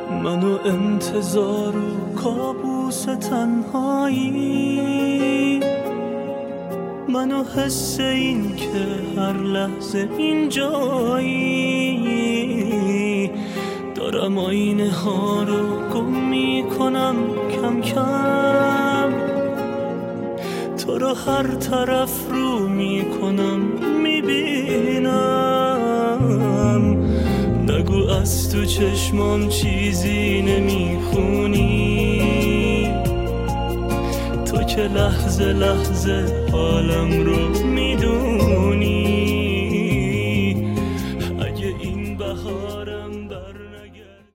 منو انتظار و کابوس تنهایی، منو حس این که هر لحظه اینجایی، دارم آینه ها رو گم میکنم کم کم، تو رو هر طرف رو میکنم میبینم، نگو از تو چشمام چیزی نمیخونی، تو که لحظه لحظه حالم رو میدونی.